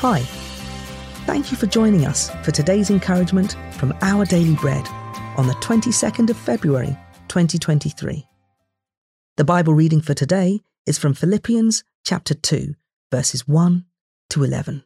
Hi, thank you for joining us for today's encouragement from Our Daily Bread on the 22nd of February 2023. The Bible reading for today is from Philippians chapter 2, verses 1 to 11.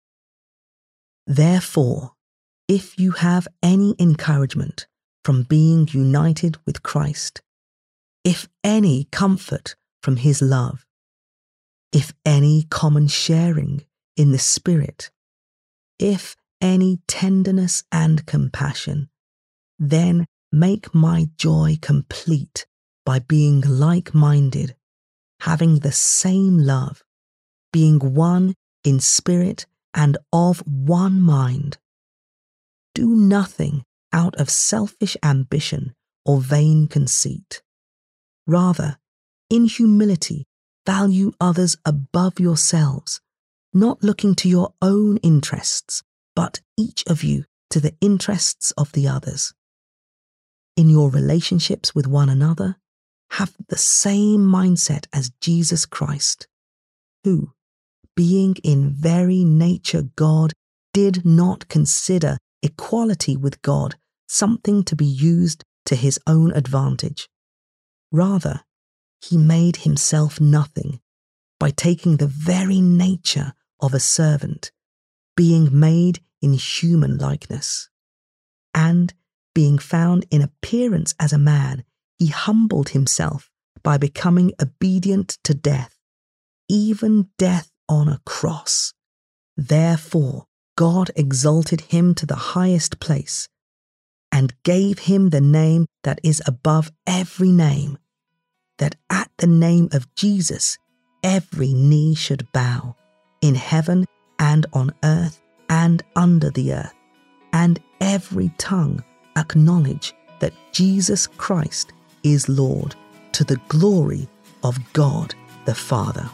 Therefore, if you have any encouragement from being united with Christ, if any comfort from his love, if any common sharing in the Spirit, if any tenderness and compassion, then make my joy complete by being like-minded, having the same love, being one in spirit and of one mind. Do nothing out of selfish ambition or vain conceit. Rather, in humility, value others above yourselves, not looking to your own interests, but each of you to the interests of the others. In your relationships with one another, have the same mindset as Jesus Christ, who, being in very nature God, did not consider equality with God something to be used to his own advantage. Rather, he made himself nothing by taking the very nature of a servant, being made in human likeness. And, being found in appearance as a man, he humbled himself by becoming obedient to death, even death on a cross. Therefore, God exalted him to the highest place and gave him the name that is above every name, that at the name of Jesus every knee should bow, in heaven and on earth and under the earth, and every tongue acknowledge that Jesus Christ is Lord, to the glory of God the Father.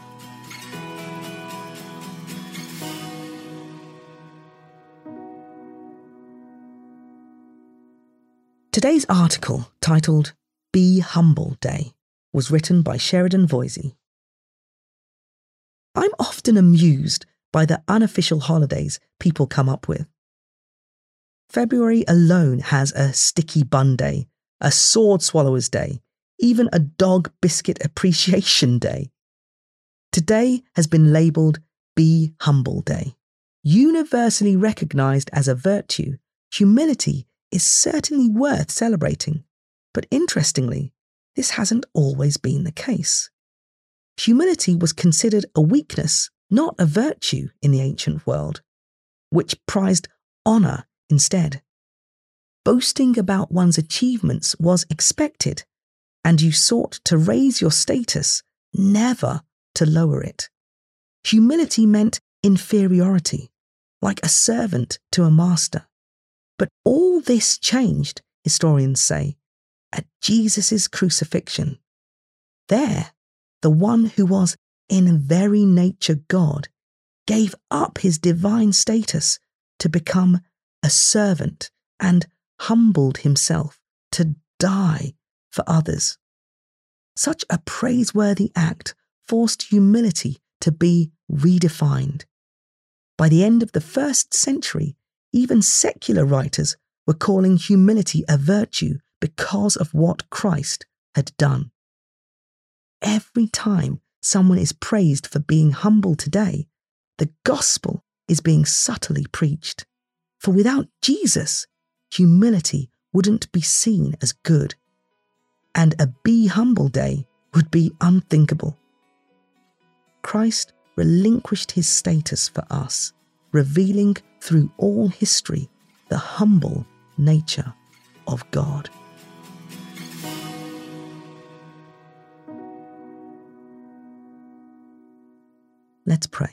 Today's article, titled Be Humble Day, was written by Sheridan Voisey. I'm often amused by the unofficial holidays people come up with. February alone has a sticky bun day, a sword swallower's day, even a dog biscuit appreciation day. Today has been labelled Be Humble Day. Universally recognised as a virtue, humility is certainly worth celebrating. But interestingly, this hasn't always been the case. Humility was considered a weakness, not a virtue in the ancient world, which prized honour instead. Boasting about one's achievements was expected, and you sought to raise your status, never to lower it. Humility meant inferiority, like a servant to a master. But all this changed, historians say, at Jesus' crucifixion. There, the one who was in very nature God gave up his divine status to become a servant and humbled himself to die for others. Such a praiseworthy act forced humility to be redefined. By the end of the 1st century, even secular writers were calling humility a virtue because of what Christ had done. Every time someone is praised for being humble today, the gospel is being subtly preached. For without Jesus, humility wouldn't be seen as good, and a Be Humble Day would be unthinkable. Christ relinquished his status for us, revealing through all history the humble nature of God. Let's pray.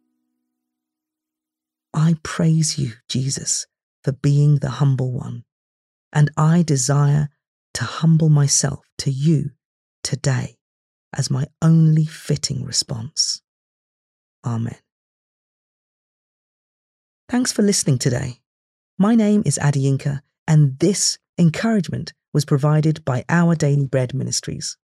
I praise you, Jesus, for being the humble one, and I desire to humble myself to you today as my only fitting response. Amen. Thanks for listening today. My name is Adiyinka, and this encouragement was provided by Our Daily Bread Ministries.